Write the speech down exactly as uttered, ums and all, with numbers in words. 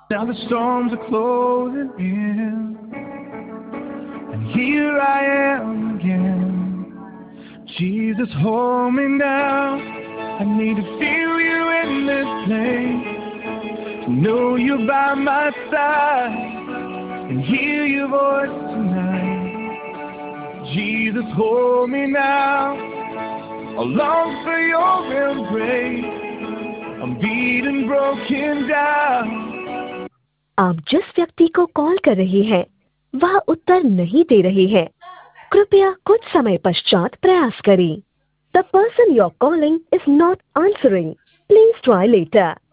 Now the storms are closing in, and here I am again. Jesus, hold me now. I need to feel you in this place, to know you're by my side, and hear your voice tonight. Jesus, hold me now. I long for your embrace. I'm beaten, broken down. आप जिस व्यक्ति को call कर रही हैं, वह उत्तर नहीं दे रही है। कृपया कुछ समय पश्चात प्रयास करें। The person you're calling is not answering. Please try later.